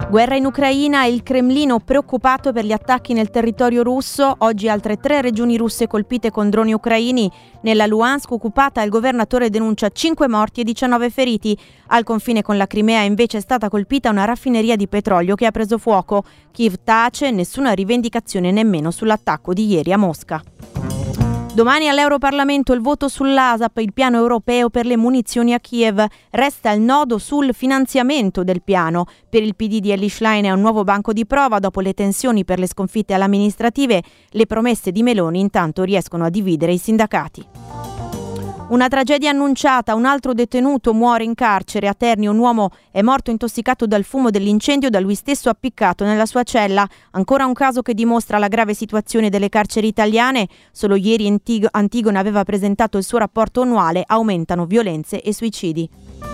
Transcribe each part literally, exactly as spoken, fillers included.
Guerra in Ucraina e il Cremlino preoccupato per gli attacchi nel territorio russo. Oggi altre tre regioni russe colpite con droni ucraini. Nella Luhansk occupata il governatore denuncia cinque morti e diciannove feriti. Al confine con la Crimea invece è stata colpita una raffineria di petrolio che ha preso fuoco. Kiev tace, nessuna rivendicazione nemmeno sull'attacco di ieri a Mosca. Domani all'Europarlamento il voto sull'A S A P, il piano europeo per le munizioni a Kiev. Resta il nodo sul finanziamento del piano. Per il P D di Elly Schlein è un nuovo banco di prova dopo le tensioni per le sconfitte alle amministrative. Le promesse di Meloni intanto riescono a dividere i sindacati. Una tragedia annunciata, un altro detenuto muore in carcere. A Terni un uomo è morto intossicato dal fumo dell'incendio da lui stesso appiccato nella sua cella. Ancora un caso che dimostra la grave situazione delle carceri italiane. Solo ieri Antig- Antigone aveva presentato il suo rapporto annuale, aumentano violenze e suicidi.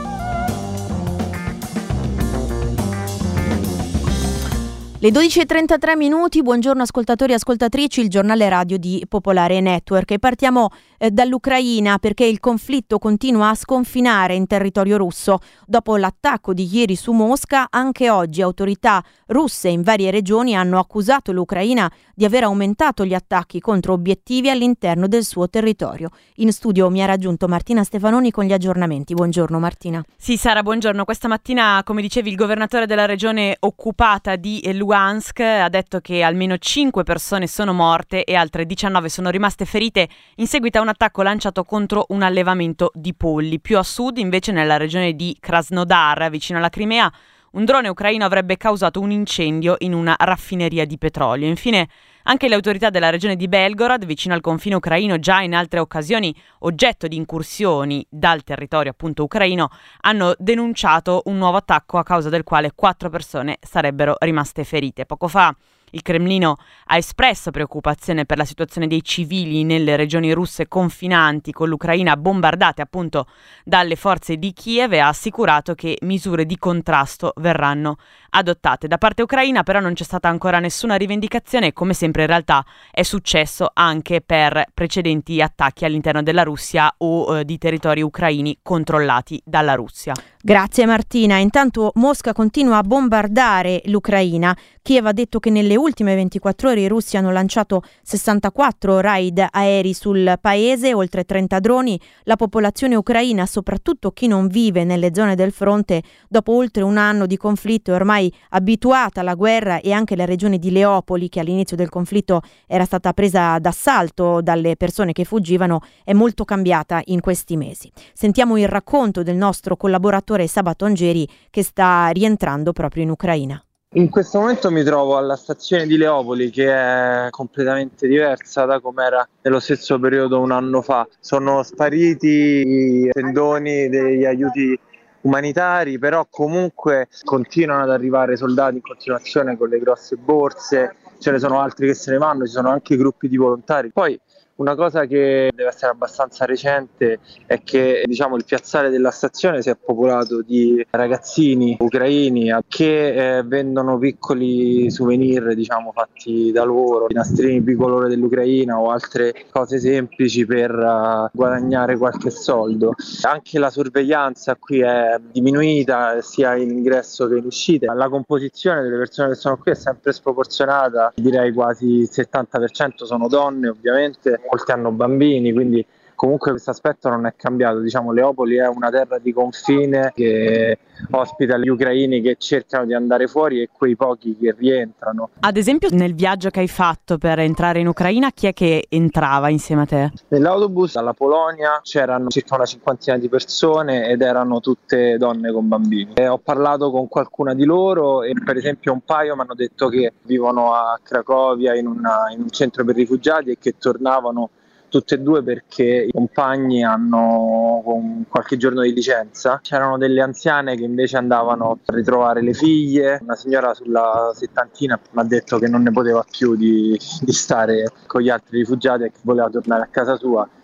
Le dodici e trentatré minuti, buongiorno ascoltatori e ascoltatrici, il giornale radio di Popolare Network. E partiamo eh, dall'Ucraina perché il conflitto continua a sconfinare in territorio russo. Dopo l'attacco di ieri su Mosca, anche oggi autorità russe in varie regioni hanno accusato l'Ucraina di aver aumentato gli attacchi contro obiettivi all'interno del suo territorio. In studio mi ha raggiunto Martina Stefanoni con gli aggiornamenti. Buongiorno Martina. Sì Sara, buongiorno. Questa mattina, come dicevi, il governatore della regione occupata di Luhansk ha detto che almeno cinque persone sono morte e altre diciannove sono rimaste ferite in seguito a un attacco lanciato contro un allevamento di polli. Più a sud, invece, nella regione di Krasnodar, vicino alla Crimea, un drone ucraino avrebbe causato un incendio in una raffineria di petrolio. Infine, anche le autorità della regione di Belgorod, vicino al confine ucraino, già in altre occasioni oggetto di incursioni dal territorio appunto ucraino, hanno denunciato un nuovo attacco a causa del quale quattro persone sarebbero rimaste ferite. Poco fa il Cremlino ha espresso preoccupazione per la situazione dei civili nelle regioni russe confinanti con l'Ucraina bombardate appunto dalle forze di Kiev e ha assicurato che misure di contrasto verranno adottate. Da parte ucraina però non c'è stata ancora nessuna rivendicazione e come sempre in realtà è successo anche per precedenti attacchi all'interno della Russia o eh, di territori ucraini controllati dalla Russia. Grazie Martina. Intanto Mosca continua a bombardare l'Ucraina. Kiev ha detto che nelle ultime ventiquattro ore i russi hanno lanciato sessantaquattro raid aerei sul paese, oltre trenta droni. La popolazione ucraina, soprattutto chi non vive nelle zone del fronte, dopo oltre un anno di conflitto è ormai abituata alla guerra e anche la regione di Leopoli, che all'inizio del conflitto era stata presa d'assalto dalle persone che fuggivano, è molto cambiata in questi mesi. Sentiamo il racconto del nostro collaboratore Sabato Angeri che sta rientrando proprio in Ucraina. In questo momento mi trovo alla stazione di Leopoli, che è completamente diversa da com'era nello stesso periodo un anno fa. Sono spariti i tendoni degli aiuti umanitari, però comunque continuano ad arrivare soldati in continuazione con le grosse borse, ce ne sono altri che se ne vanno, ci sono anche gruppi di volontari. Poi una cosa che deve essere abbastanza recente è che diciamo il piazzale della stazione si è popolato di ragazzini ucraini che eh, vendono piccoli souvenir diciamo fatti da loro, i nastrini bicolore dell'Ucraina o altre cose semplici per uh, guadagnare qualche soldo. Anche la sorveglianza qui è diminuita sia in ingresso che in uscita. La composizione delle persone che sono qui è sempre sproporzionata, direi quasi il settanta per cento sono donne ovviamente, molti hanno bambini, quindi comunque questo aspetto non è cambiato. Diciamo Leopoli è una terra di confine che ospita gli ucraini che cercano di andare fuori e quei pochi che rientrano. Ad esempio nel viaggio che hai fatto per entrare in Ucraina, chi è che entrava insieme a te? Nell'autobus dalla Polonia c'erano circa una cinquantina di persone ed erano tutte donne con bambini. E ho parlato con qualcuna di loro e per esempio un paio mi hanno detto che vivono a Cracovia in, una, in un centro per rifugiati e che tornavano tutte e due perché i compagni hanno qualche giorno di licenza. C'erano delle anziane che invece andavano a ritrovare le figlie. Una signora sulla settantina mi ha detto che non ne poteva più di, di stare con gli altri rifugiati e che voleva tornare a casa sua.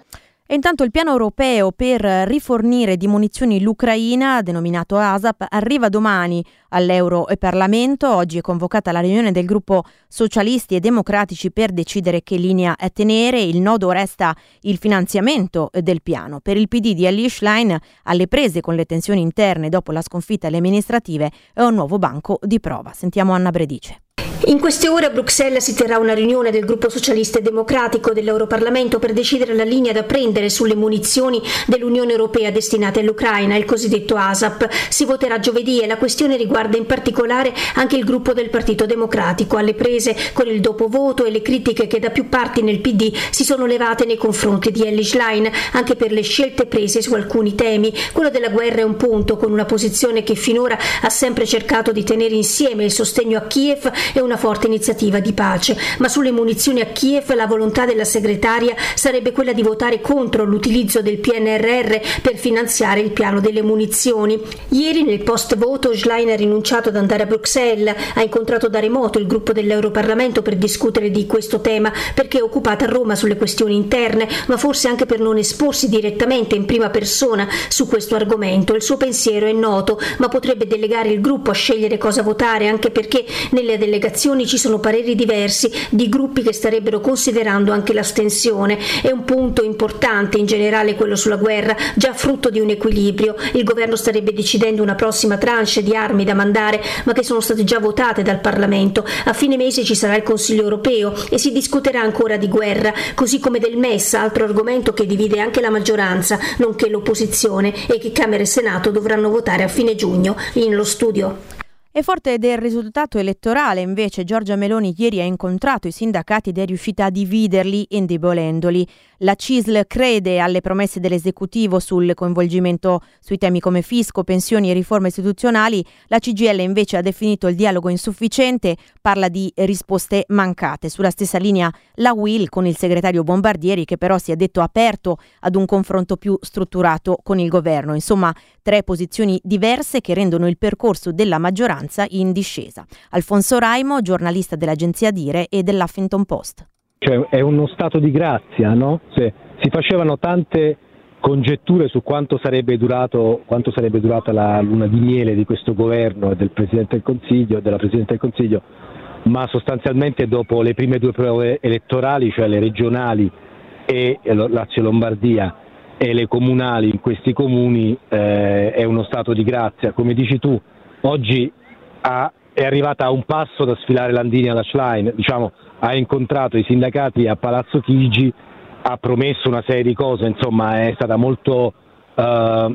E intanto il piano europeo per rifornire di munizioni l'Ucraina, denominato ASAP, arriva domani all'Europarlamento. Oggi è convocata la riunione del gruppo Socialisti e Democratici per decidere che linea tenere. Il nodo resta il finanziamento del piano. Per il P D di Elly Schlein, alle prese con le tensioni interne dopo la sconfitta alle amministrative, è un nuovo banco di prova. Sentiamo Anna Bredice. In queste ore a Bruxelles si terrà una riunione del gruppo socialista e democratico dell'Europarlamento per decidere la linea da prendere sulle munizioni dell'Unione Europea destinate all'Ucraina, il cosiddetto ASAP. Si voterà giovedì e la questione riguarda in particolare anche il gruppo del Partito Democratico, alle prese con il dopovoto e le critiche che da più parti nel P D si sono levate nei confronti di Elly Schlein, anche per le scelte prese su alcuni temi. Quello della guerra è un punto, con una posizione che finora ha sempre cercato di tenere insieme il sostegno a Kiev e una forte iniziativa di pace, ma sulle munizioni a Kiev la volontà della segretaria sarebbe quella di votare contro l'utilizzo del P N R R per finanziare il piano delle munizioni. Ieri nel post voto Schlein ha rinunciato ad andare a Bruxelles, ha incontrato da remoto il gruppo dell'Europarlamento per discutere di questo tema perché è occupata a Roma sulle questioni interne, ma forse anche per non esporsi direttamente in prima persona su questo argomento. Il suo pensiero è noto, ma potrebbe delegare il gruppo a scegliere cosa votare, anche perché nelle delegazioni ci sono pareri diversi di gruppi che starebbero considerando anche l'astensione. È un punto importante in generale quello sulla guerra, già frutto di un equilibrio. Il governo starebbe decidendo una prossima tranche di armi da mandare, ma che sono state già votate dal Parlamento. A fine mese ci sarà il Consiglio europeo e si discuterà ancora di guerra, così come del M E S, altro argomento che divide anche la maggioranza, nonché l'opposizione, e che Camera e Senato dovranno votare a fine giugno. In lo studio. E forte del risultato elettorale, invece, Giorgia Meloni ieri ha incontrato i sindacati ed è riuscita a dividerli, indebolendoli. La C I S L crede alle promesse dell'esecutivo sul coinvolgimento sui temi come fisco, pensioni e riforme istituzionali. La C G I L invece ha definito il dialogo insufficiente, parla di risposte mancate. Sulla stessa linea la U I L con il segretario Bombardieri, che però si è detto aperto ad un confronto più strutturato con il governo. Insomma, tre posizioni diverse che rendono il percorso della maggioranza in discesa. Alfonso Raimo, giornalista dell'agenzia Dire e dell'Huffington Post. Cioè è uno stato di grazia, no? Se si facevano tante congetture su quanto sarebbe durato, quanto sarebbe durata la luna di miele di questo governo e del Presidente del Consiglio, della Presidente del Consiglio, ma sostanzialmente dopo le prime due prove elettorali, cioè le regionali e Lazio Lombardia e le comunali in questi comuni, eh, è uno stato di grazia. Come dici tu, oggi ha, è arrivata a un passo da sfilare Landini alla Schlein, diciamo, ha incontrato i sindacati a Palazzo Chigi, ha promesso una serie di cose, insomma è stata molto uh, uh,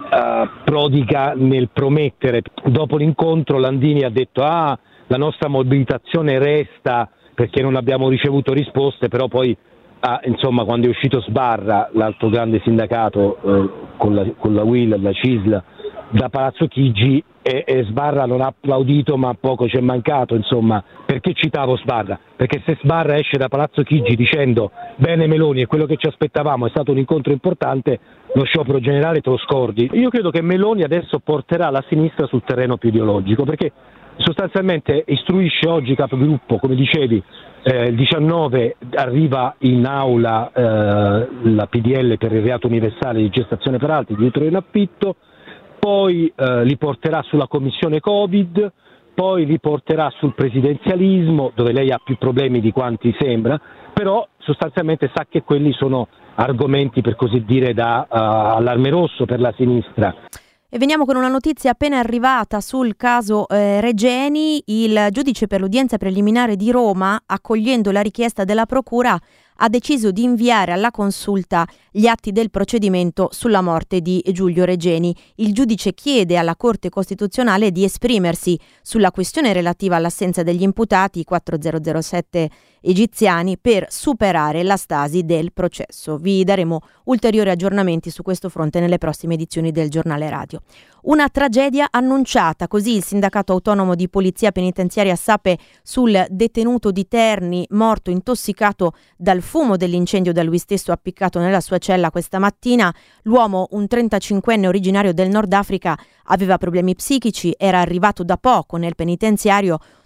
prodiga nel promettere. Dopo l'incontro Landini ha detto ah la nostra mobilitazione resta perché non abbiamo ricevuto risposte, però poi ah, insomma quando è uscito Sbarra, l'altro grande sindacato eh, con, la, con la U I L, la C I S L, da Palazzo Chigi, e, e Sbarra non ha applaudito, ma poco ci è mancato, insomma. Perché citavo Sbarra? Perché se Sbarra esce da Palazzo Chigi dicendo bene Meloni e quello che ci aspettavamo è stato un incontro importante, lo sciopero generale te lo scordi. Io credo che Meloni adesso porterà la sinistra sul terreno più ideologico, perché sostanzialmente istruisce oggi capogruppo, come dicevi, eh, il diciannove arriva in aula eh, la P D L per il reato universale di gestazione per altri, di utero in affitto, poi eh, li porterà sulla commissione Covid, poi li porterà sul presidenzialismo, dove lei ha più problemi di quanti sembra, però sostanzialmente sa che quelli sono argomenti, per così dire, da uh, allarme rosso per la sinistra. E veniamo con una notizia appena arrivata sul caso eh, Regeni. Il giudice per l'udienza preliminare di Roma, accogliendo la richiesta della procura, ha deciso di inviare alla consulta gli atti del procedimento sulla morte di Giulio Regeni. Il giudice chiede alla Corte Costituzionale di esprimersi sulla questione relativa all'assenza degli imputati, i quattromilasette egiziani, per superare la stasi del processo. Vi daremo ulteriori aggiornamenti su questo fronte nelle prossime edizioni del Giornale Radio. Una tragedia annunciata, così il sindacato autonomo di polizia penitenziaria Sape sul detenuto di Terni morto intossicato dal fumo dell'incendio da lui stesso appiccato nella sua cella questa mattina. L'uomo, un trentacinquenne originario del Nord Africa, aveva problemi psichici, era arrivato da poco nel penitenziario.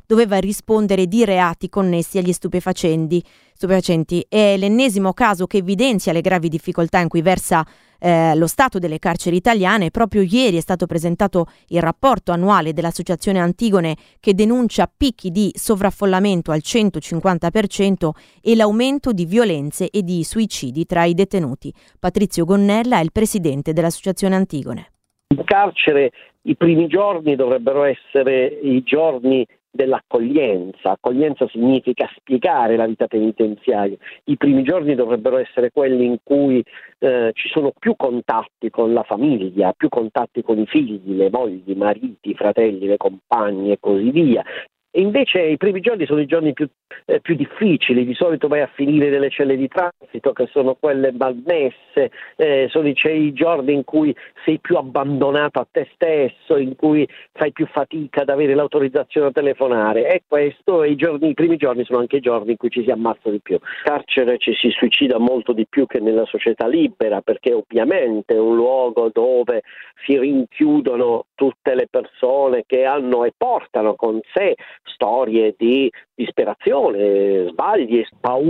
doveva rispondere di reati connessi agli stupefacenti. stupefacenti. È l'ennesimo caso che evidenzia le gravi difficoltà in cui versa eh, lo stato delle carceri italiane. Proprio ieri è stato presentato il rapporto annuale dell'Associazione Antigone, che denuncia picchi di sovraffollamento al centocinquanta per cento e l'aumento di violenze e di suicidi tra i detenuti. Patrizio Gonnella è il presidente dell'Associazione Antigone. In carcere i primi giorni dovrebbero essere i giorni dell'accoglienza. Accoglienza significa spiegare la vita penitenziaria. I primi giorni dovrebbero essere quelli in cui eh, ci sono più contatti con la famiglia, più contatti con i figli, le mogli, i mariti, i fratelli, le compagne e così via. E invece i primi giorni sono i giorni più, eh, più difficili. Di solito vai a finire nelle celle di transito, che sono quelle malmesse, eh, sono i, i giorni in cui sei più abbandonato a te stesso, in cui fai più fatica ad avere l'autorizzazione a telefonare, e questo, i, giorni, i primi giorni sono anche i giorni in cui ci si ammazza di più. In carcere ci si suicida molto di più che nella società libera, perché ovviamente è un luogo dove si rinchiudono tutte le persone che hanno e portano con sé storie di disperazione, sbagli,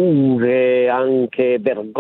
paure, anche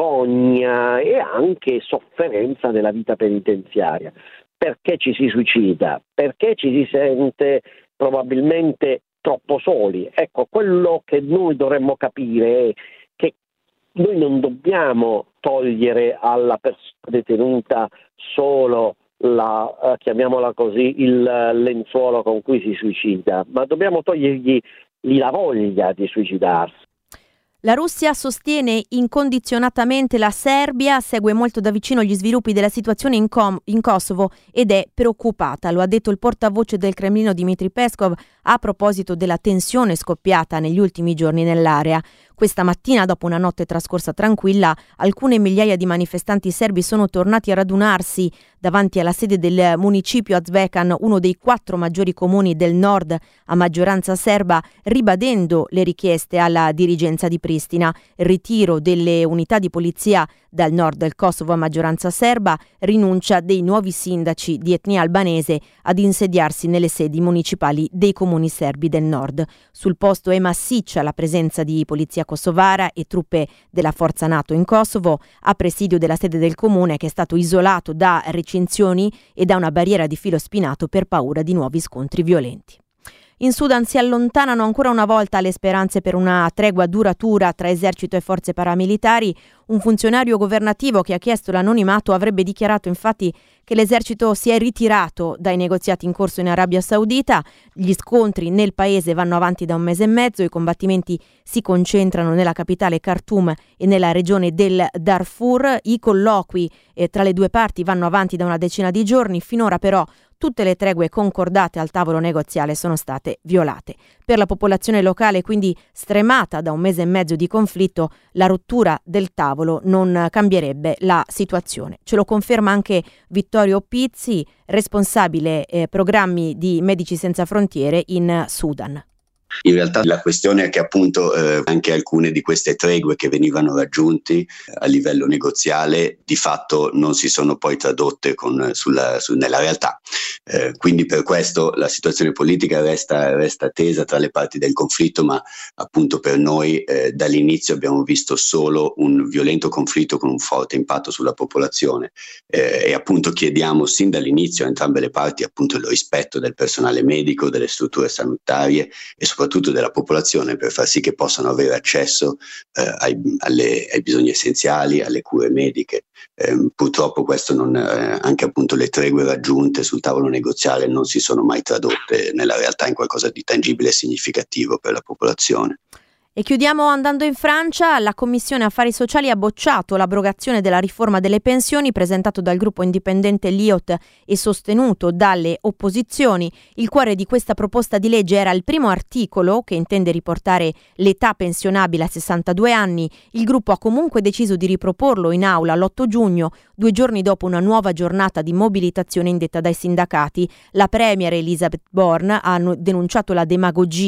vergogna e anche sofferenza nella vita penitenziaria. Perché ci si suicida? Perché ci si sente probabilmente troppo soli. Ecco, quello che noi dovremmo capire è che noi non dobbiamo togliere alla persona detenuta solo la, eh, chiamiamola così, il lenzuolo con cui si suicida, ma dobbiamo togliergli la voglia di suicidarsi. La Russia sostiene incondizionatamente la Serbia, segue molto da vicino gli sviluppi della situazione in, Com- in Kosovo ed è preoccupata. Lo ha detto il portavoce del Cremlino Dmitry Peskov a proposito della tensione scoppiata negli ultimi giorni nell'area. Questa mattina, dopo una notte trascorsa tranquilla, alcune migliaia di manifestanti serbi sono tornati a radunarsi davanti alla sede del municipio Azvekan, uno dei quattro maggiori comuni del nord a maggioranza serba, ribadendo le richieste alla dirigenza di Pristina: ritiro delle unità di polizia dal nord del Kosovo a maggioranza serba, rinuncia dei nuovi sindaci di etnia albanese ad insediarsi nelle sedi municipali dei comuni serbi del nord. Sul posto è massiccia la presenza di polizia kosovara e truppe della forza NATO in Kosovo, a presidio della sede del comune, che è stato isolato da recinzioni e da una barriera di filo spinato per paura di nuovi scontri violenti. In Sudan si allontanano ancora una volta le speranze per una tregua duratura tra esercito e forze paramilitari. Un funzionario governativo che ha chiesto l'anonimato avrebbe dichiarato infatti che l'esercito si è ritirato dai negoziati in corso in Arabia Saudita. Gli scontri nel paese vanno avanti da un mese e mezzo, i combattimenti si concentrano nella capitale Khartoum e nella regione del Darfur. I colloqui eh, tra le due parti vanno avanti da una decina di giorni, finora però tutte le tregue concordate al tavolo negoziale sono state violate. Per la popolazione locale, quindi stremata da un mese e mezzo di conflitto, la rottura del tavolo non cambierebbe la situazione. Ce lo conferma anche Vittorio Pizzi, responsabile eh, programmi di Medici Senza Frontiere in Sudan. In realtà la questione è che appunto eh, anche alcune di queste tregue che venivano raggiunti eh, a livello negoziale di fatto non si sono poi tradotte con, sulla, su, nella realtà. Eh, quindi per questo la situazione politica resta, resta tesa tra le parti del conflitto, ma appunto per noi eh, dall'inizio abbiamo visto solo un violento conflitto con un forte impatto sulla popolazione eh, e appunto chiediamo sin dall'inizio a entrambe le parti appunto il rispetto del personale medico, delle strutture sanitarie e soprattutto della popolazione, per far sì che possano avere accesso eh, ai, alle, ai bisogni essenziali, alle cure mediche. Eh, purtroppo questo non, eh, anche appunto le tregue raggiunte sul tavolo negoziale non si sono mai tradotte nella realtà in qualcosa di tangibile e significativo per la popolazione. E chiudiamo andando in Francia. La Commissione Affari Sociali ha bocciato l'abrogazione della riforma delle pensioni presentato dal gruppo indipendente L I O T e sostenuto dalle opposizioni. Il cuore di questa proposta di legge era il primo articolo, che intende riportare l'età pensionabile a sessantadue anni. Il gruppo ha comunque deciso di riproporlo in aula l'otto giugno, due giorni dopo una nuova giornata di mobilitazione indetta dai sindacati. La premier Elisabeth Borne ha denunciato la demagogia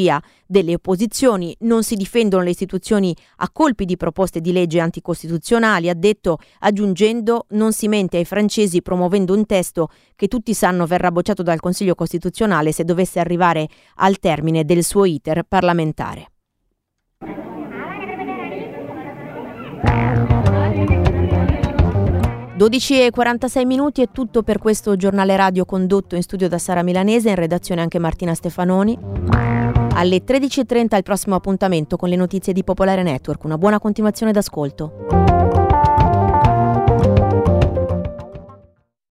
delle opposizioni. Non si difendono le istituzioni a colpi di proposte di legge anticostituzionali, ha detto, aggiungendo: non si mente ai francesi promuovendo un testo che tutti sanno verrà bocciato dal Consiglio Costituzionale se dovesse arrivare al termine del suo iter parlamentare. dodici e quarantasei minuti è tutto per questo giornale radio condotto in studio da Sara Milanese, in redazione anche Martina Stefanoni. Alle tredici e trenta il prossimo appuntamento con le notizie di Popolare Network. Una buona continuazione d'ascolto.